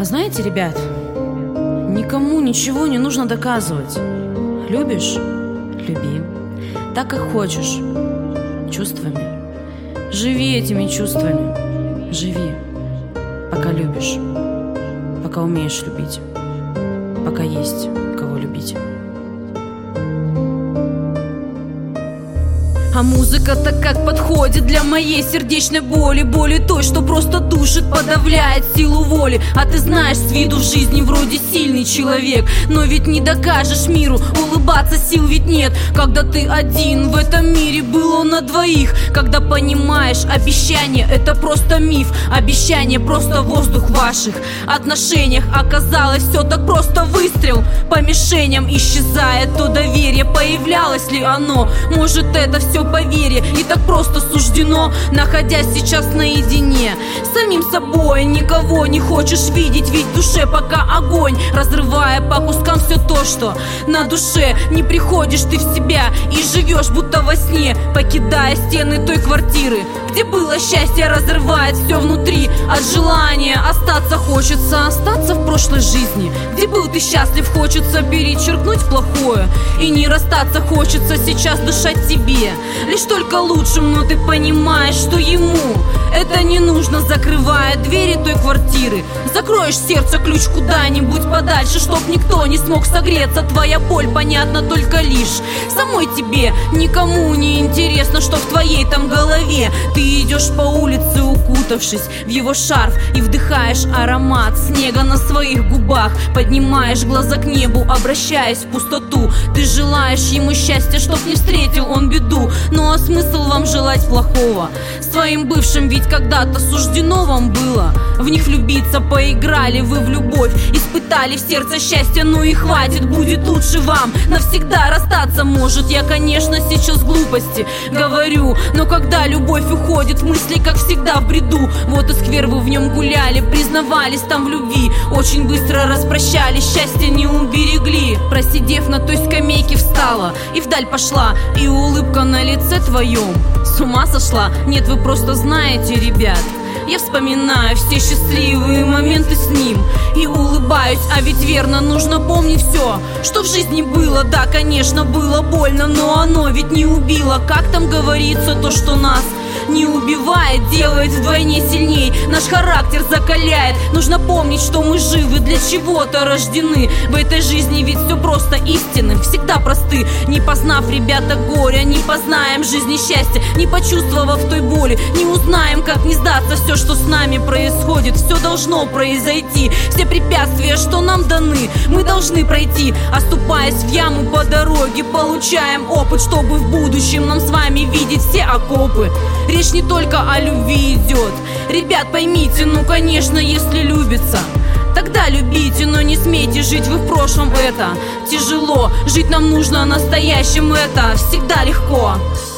Знаете, ребят, никому ничего не нужно доказывать. Любишь – люби. Так, как хочешь. Чувствами. Живи этими чувствами. Живи, пока любишь, пока умеешь любить, пока есть кого любить. А музыка-то как подходит для моей сердечной боли. Боли той, что просто душит, подавляет силу воли. А ты знаешь, с виду в жизни вроде сильный человек, но ведь не докажешь миру, улыбаться сил ведь нет. Когда ты один в этом мире, было на двоих. Когда понимаешь, обещание это просто миф. Обещание просто воздух в ваших отношениях. Оказалось, все так просто выстрел по мишеням. Исчезает то доверие, появлялось ли оно? Может, это все поверье, и так просто суждено. Находясь сейчас наедине с самим собой, никого не хочешь видеть, ведь в душе пока огонь, разрывая по кускам все то, что на душе. Не приходишь ты в себя и живешь будто во сне, покидая стены той квартиры, где было счастье, разрывает все внутри. От желания остаться хочется остаться в прошлой жизни, где был ты счастлив, хочется перечеркнуть плохое. И не расстаться хочется сейчас дышать себе лишь только лучшим, но ты понимаешь, что ему это не нужно. Закрывая двери той квартиры, закроешь сердце, ключ куда-нибудь подальше, чтоб никто не смог согреться. Твоя боль понятна только лишь самой тебе. Никому не интересно, что в твоей там голове. Ты идешь по улице, укутавшись в его шарф, и вдыхаешь аромат снега на своих губах. Поднимаешь глаза к небу, обращаясь в пустоту. Ты желаешь ему счастья, чтоб не встретил он беду. Ну а смысл вам желать плохого своим бывшим, ведь когда-то суждено вам было в них влюбиться. Поиграли вы в любовь, испытали в сердце счастье. Ну и хватит, будет лучше вам навсегда расстаться. Может, я, конечно, сейчас глупости говорю, но когда любовь уходит в мысли, как всегда в бреду. Вот и сквер вы в нем гуляли, признавались там в любви, очень быстро распрощались, счастья не уберегли. Просидев на той скамейке, встала и вдаль пошла, и улыбка на лице твоем с ума сошла. Нет, вы просто знаете, ребят, я вспоминаю все счастливые моменты с ним и улыбаюсь, а ведь верно, нужно помнить все, что в жизни было. Да, конечно, было больно, но оно ведь не убило. Как там говорится, то, что нас не убивает, делает вдвойне сильней, наш характер закаляет. Нужно помнить, что мы живы, для чего-то рождены. В этой жизни ведь все просто, истины всегда просты. Не познав, ребята, горя, не познаем жизни счастья, не почувствовав той боли, не узнаем, как не сдаться. Все, что с нами происходит, все должно произойти. Все препятствия, что нам даны, мы должны пройти. Оступаясь в яму по дороге, получаем опыт, чтобы в будущем нам с вами видеть все окопы. Речь не только о любви идет. Ребят, поймите, ну конечно, если любится, тогда любите, но не смейте жить вы в прошлом, это тяжело. Жить нам нужно настоящим, это всегда легко.